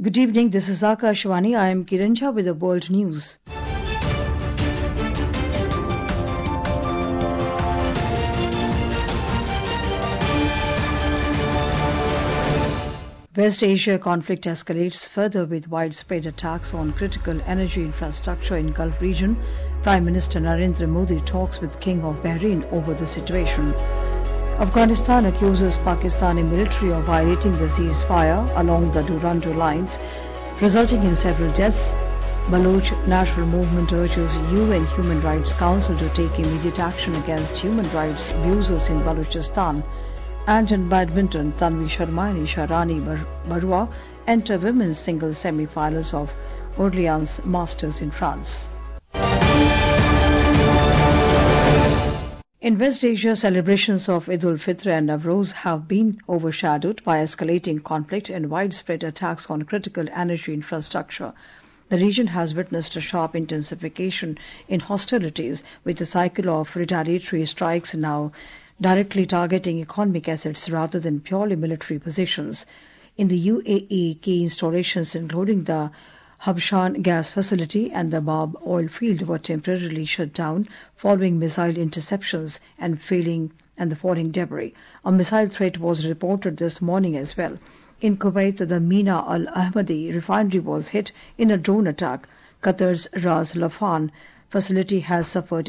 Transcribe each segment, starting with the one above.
Good evening, this is Akashvani. I am Kirancha with the World News. West Asia conflict escalates further with widespread attacks on critical energy infrastructure in Gulf region. Prime Minister Narendra Modi talks with King of Bahrain over the situation. Afghanistan accuses Pakistani military of violating the ceasefire along the Durando lines, resulting in several deaths. Baloch National Movement urges UN Human Rights Council to take immediate action against human rights abusers in Balochistan. And in badminton, Tanvi Sharma and Isha Rani Barua enter women's singles semi-finals of Orleans Masters in France. In West Asia, celebrations of Eid al-Fitr and Nowruz have been overshadowed by escalating conflict and widespread attacks on critical energy infrastructure. The region has witnessed a sharp intensification in hostilities, with a cycle of retaliatory strikes now directly targeting economic assets rather than purely military positions. In the UAE, key installations including the Habshan gas facility and the Bab oil field were temporarily shut down following missile interceptions and the falling debris. A missile threat was reported this morning as well. In Kuwait, the Mina Al Ahmadi refinery was hit in a drone attack. Qatar's Ras Laffan facility has suffered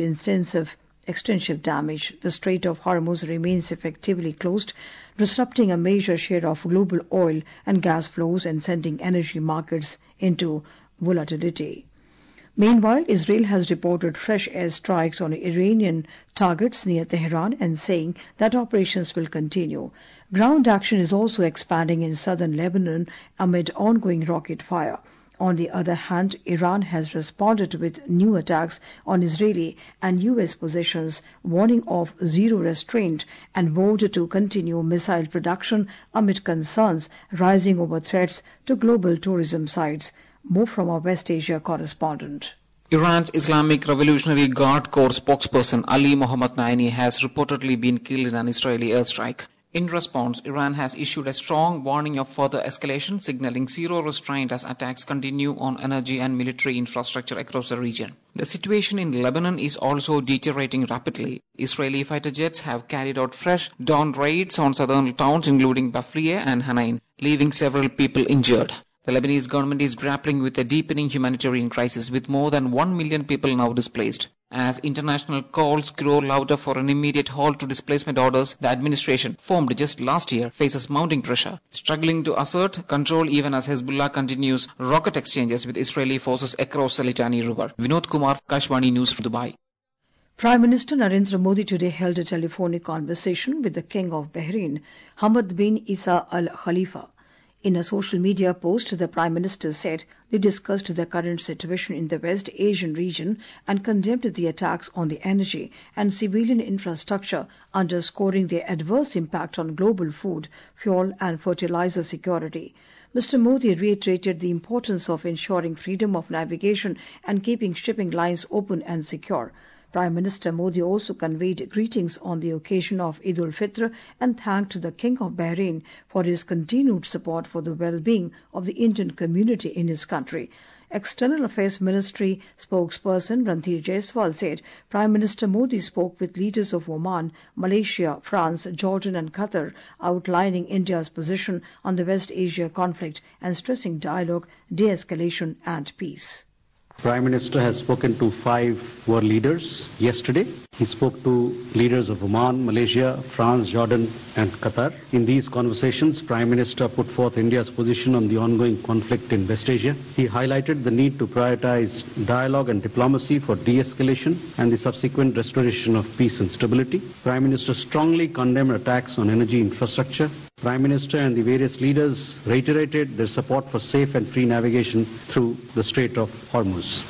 extensive damage. The Strait of Hormuz remains effectively closed, disrupting a major share of global oil and gas flows and sending energy markets into volatility. Meanwhile, Israel has reported fresh airstrikes on Iranian targets near Tehran and saying that operations will continue. Ground action is also expanding in southern Lebanon amid ongoing rocket fire. On the other hand, Iran has responded with new attacks on Israeli and U.S. positions, warning of zero restraint and vowed to continue missile production amid concerns rising over threats to global tourism sites. More from our West Asia correspondent. Iran's Islamic Revolutionary Guard Corps spokesperson Ali Mohammad Naini has reportedly been killed in an Israeli airstrike. In response, Iran has issued a strong warning of further escalation, signaling zero restraint as attacks continue on energy and military infrastructure across the region. The situation in Lebanon is also deteriorating rapidly. Israeli fighter jets have carried out fresh dawn raids on southern towns including Bafrieh and Hanain, leaving several people injured. The Lebanese government is grappling with a deepening humanitarian crisis with more than 1 million people now displaced. As international calls grow louder for an immediate halt to displacement orders, the administration, formed just last year, faces mounting pressure, struggling to assert control even as Hezbollah continues rocket exchanges with Israeli forces across the Litani River. Vinod Kumar, Kashwani News from Dubai. Prime Minister Narendra Modi today held a telephonic conversation with the King of Bahrain, Hamad bin Isa Al Khalifa. In a social media post, the Prime Minister said they discussed the current situation in the West Asian region and condemned the attacks on the energy and civilian infrastructure, underscoring their adverse impact on global food, fuel and fertilizer security. Mr. Modi reiterated the importance of ensuring freedom of navigation and keeping shipping lines open and secure. Prime Minister Modi also conveyed greetings on the occasion of Eid al-Fitr and thanked the King of Bahrain for his continued support for the well-being of the Indian community in his country. External Affairs Ministry spokesperson Ranthir Jaiswal said Prime Minister Modi spoke with leaders of Oman, Malaysia, France, Jordan and Qatar, outlining India's position on the West Asia conflict and stressing dialogue, de-escalation and peace. Prime Minister has spoken to 5 world leaders yesterday. He spoke to leaders of Oman, Malaysia, France, Jordan and Qatar. In these conversations, Prime Minister put forth India's position on the ongoing conflict in West Asia. He highlighted the need to prioritize dialogue and diplomacy for de-escalation and the subsequent restoration of peace and stability. Prime Minister strongly condemned attacks on energy infrastructure. Prime Minister and the various leaders reiterated their support for safe and free navigation through the Strait of Hormuz.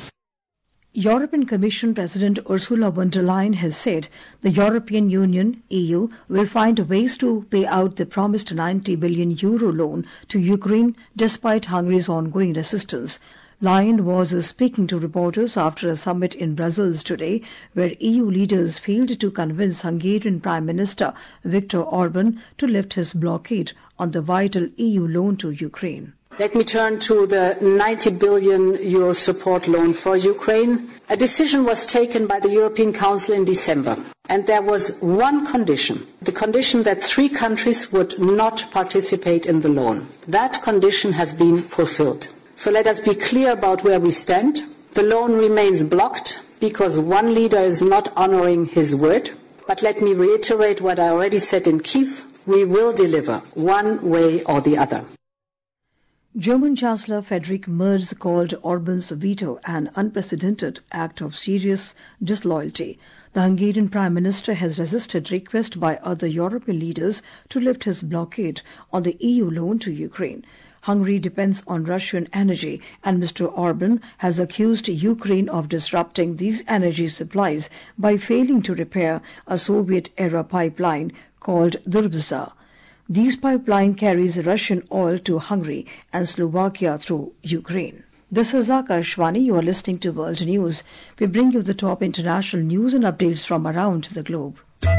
European Commission President Ursula von der Leyen has said the European Union, EU, will find ways to pay out the promised €90 billion loan to Ukraine despite Hungary's ongoing resistance. Leyen was speaking to reporters after a summit in Brussels today, where EU leaders failed to convince Hungarian Prime Minister Viktor Orban to lift his blockade on the vital EU loan to Ukraine. Let me turn to the 90 billion euro support loan for Ukraine. A decision was taken by the European Council in December, and there was one condition, the condition that 3 countries would not participate in the loan. That condition has been fulfilled. So let us be clear about where we stand. The loan remains blocked because one leader is not honoring his word. But let me reiterate what I already said in Kyiv. We will deliver one way or the other. German Chancellor Friedrich Merz called Orban's veto an unprecedented act of serious disloyalty. The Hungarian Prime Minister has resisted requests by other European leaders to lift his blockade on the EU loan to Ukraine. Hungary depends on Russian energy, and Mr. Orban has accused Ukraine of disrupting these energy supplies by failing to repair a Soviet-era pipeline called Durbza. This pipeline carries Russian oil to Hungary and Slovakia through Ukraine. This is Akashvani. You are listening to World News. We bring you the top international news and updates from around the globe.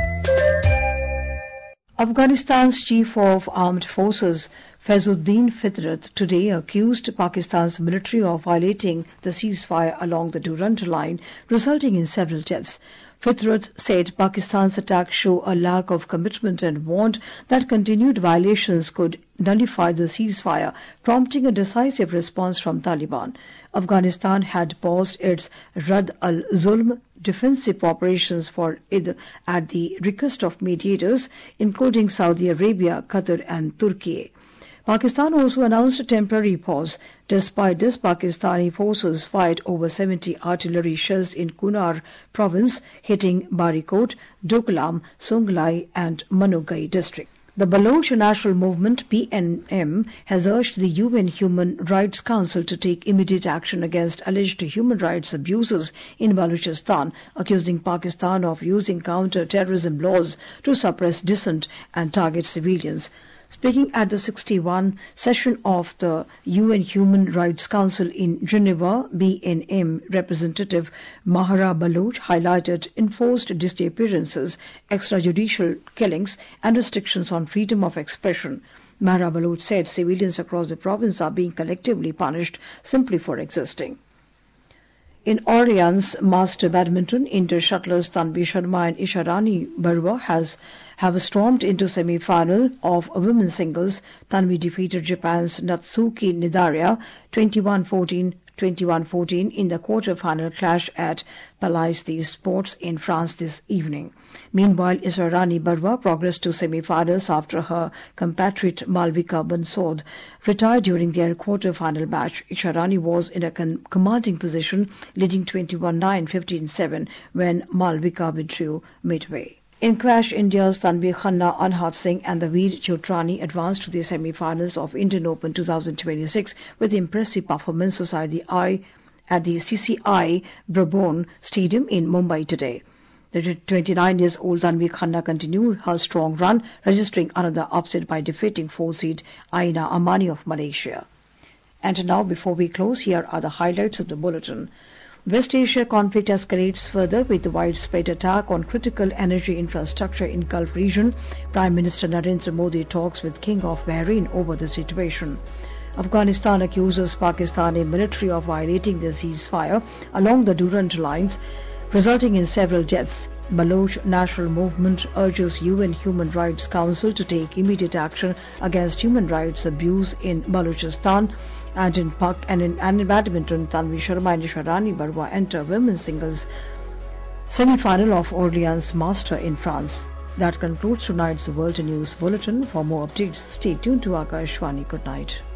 Afghanistan's Chief of Armed Forces, Faizuddin Fitrat, today accused Pakistan's military of violating the ceasefire along the Durand Line, resulting in several deaths. Fitrat said Pakistan's attacks show a lack of commitment and warned that continued violations could nullify the ceasefire, prompting a decisive response from Taliban. Afghanistan had paused its Rad al-Zulm defensive operations for Eid at the request of mediators, including Saudi Arabia, Qatar and Turkey. Pakistan also announced a temporary pause. Despite this, Pakistani forces fired over 70 artillery shells in Kunar province, hitting Barikot, Doklam, Songlai and Manugai district. The Baloch National Movement (PNM) has urged the UN Human Rights Council to take immediate action against alleged human rights abuses in Balochistan, accusing Pakistan of using counter-terrorism laws to suppress dissent and target civilians. Speaking at the 61st session of the UN Human Rights Council in Geneva, BNM representative Mahara Baloch highlighted enforced disappearances, extrajudicial killings and restrictions on freedom of expression. Mahara Baloch said civilians across the province are being collectively punished simply for existing. In Orleans Master Badminton, Inter shuttlers Tanvi Sharma and Isharani Barua have stormed into semi-final of women's singles. Tanvi defeated Japan's Natsuki Nidaria 21-14, 21-14 in the quarter-final clash at Palais des Sports in France this evening. Meanwhile, Isharani Barua progressed to semi-finals after her compatriot Malvika Bansod retired during their quarter-final match. Isharani was in a commanding position, leading 21-9, 15-7 when Malvika withdrew midway. In Quash, India's Tanvi Khanna, Anhat Singh and the Veer Chotrani advanced to the semi-finals of Indian Open 2026 with impressive performances at the CCI Brabon Stadium in Mumbai today. The 29-year-old Tanvi Khanna continued her strong run, registering another upset by defeating 4th-seed Aina Amani of Malaysia. And now, before we close, here are the highlights of the bulletin. West Asia conflict escalates further with widespread attack on critical energy infrastructure in Gulf region. Prime Minister Narendra Modi talks with King of Bahrain over the situation. Afghanistan accuses Pakistani military of violating the ceasefire along the Durand lines, resulting in several deaths. Baloch National Movement urges UN Human Rights Council to take immediate action against human rights abuse in Balochistan. And in badminton, Tanvi Sharma and Isharani Barua enter women's singles semi-final of Orleans Master in France. That concludes tonight's World News Bulletin. For more updates, stay tuned to Akashvani. Good night.